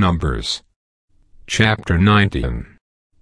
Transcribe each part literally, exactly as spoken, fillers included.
Numbers chapter nineteen.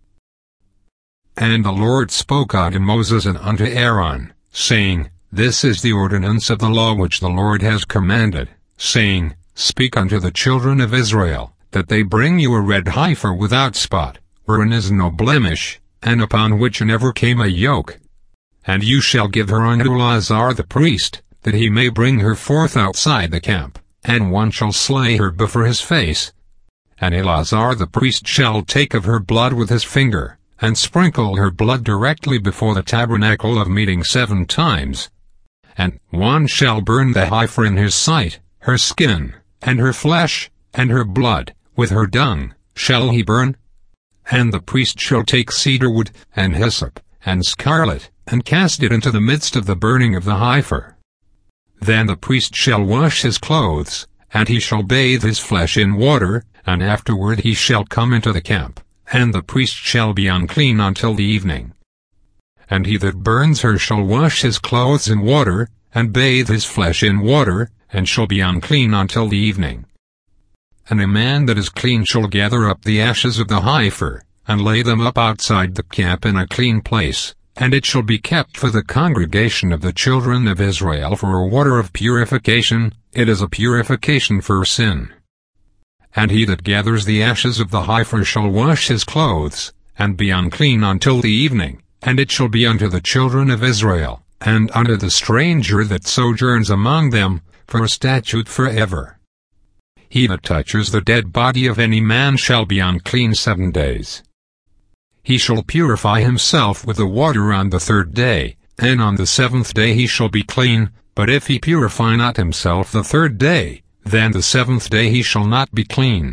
And the Lord spoke unto Moses and unto Aaron, saying, This is the ordinance of the law which the Lord has commanded, saying, Speak unto the children of Israel, that they bring you a red heifer without spot, wherein is no blemish, and upon which never came a yoke. And you shall give her unto Eleazar the priest, that he may bring her forth outside the camp, and one shall slay her before his face. And Eleazar the priest shall take of her blood with his finger, and sprinkle her blood directly before the tabernacle of meeting seven times. And one shall burn the heifer in his sight, her skin, and her flesh, and her blood, with her dung, shall he burn. And the priest shall take cedar wood, and hyssop, and scarlet, and cast it into the midst of the burning of the heifer. Then the priest shall wash his clothes, and he shall bathe his flesh in water, and afterward he shall come into the camp, and the priest shall be unclean until the evening. And he that burns her shall wash his clothes in water, and bathe his flesh in water, and shall be unclean until the evening. And a man that is clean shall gather up the ashes of the heifer, and lay them up outside the camp in a clean place, and it shall be kept for the congregation of the children of Israel for a water of purification. It is a purification for sin. And he that gathers the ashes of the heifer shall wash his clothes, and be unclean until the evening, and it shall be unto the children of Israel, and unto the stranger that sojourns among them, for a statute forever. He that touches the dead body of any man shall be unclean seven days. He shall purify himself with the water on the third day, and on the seventh day he shall be clean, but if he purify not himself the third day, then the seventh day he shall not be clean.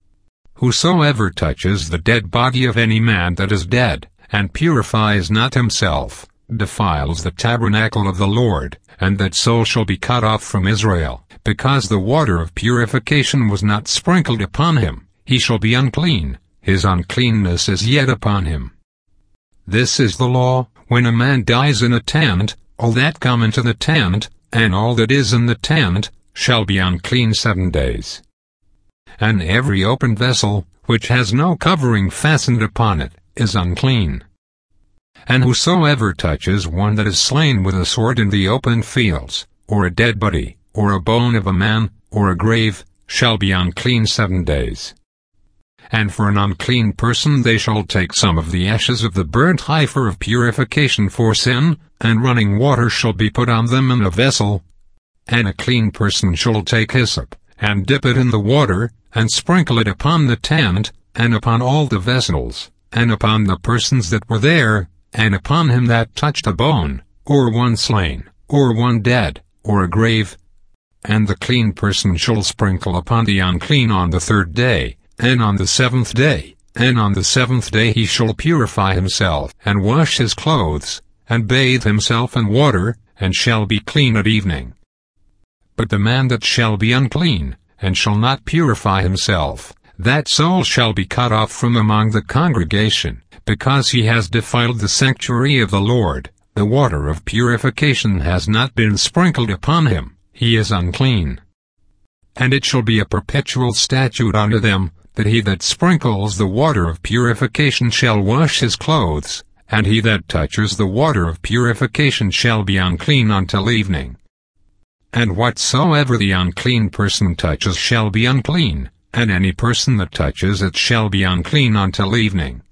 Whosoever touches the dead body of any man that is dead, and purifies not himself, defiles the tabernacle of the Lord, and that soul shall be cut off from Israel, because the water of purification was not sprinkled upon him. He shall be unclean, his uncleanness is yet upon him. This is the law, when a man dies in a tent, all that come into the tent, and all that is in the tent, shall be unclean seven days. And every open vessel, which has no covering fastened upon it, is unclean. And whosoever touches one that is slain with a sword in the open fields, or a dead body, or a bone of a man, or a grave, shall be unclean seven days. And for an unclean person they shall take some of the ashes of the burnt heifer of purification for sin, and running water shall be put on them in a vessel. And a clean person shall take hyssop, and dip it in the water, and sprinkle it upon the tent, and upon all the vessels, and upon the persons that were there, and upon him that touched a bone, or one slain, or one dead, or a grave. And the clean person shall sprinkle upon the unclean on the third day, and on the seventh day, and on the seventh day he shall purify himself, and wash his clothes, and bathe himself in water, and shall be clean at evening. But the man that shall be unclean, and shall not purify himself, that soul shall be cut off from among the congregation, because he has defiled the sanctuary of the Lord. The water of purification has not been sprinkled upon him, he is unclean. And it shall be a perpetual statute unto them, that he that sprinkles the water of purification shall wash his clothes, and he that touches the water of purification shall be unclean until evening. And whatsoever the unclean person touches shall be unclean, and any person that touches it shall be unclean until evening.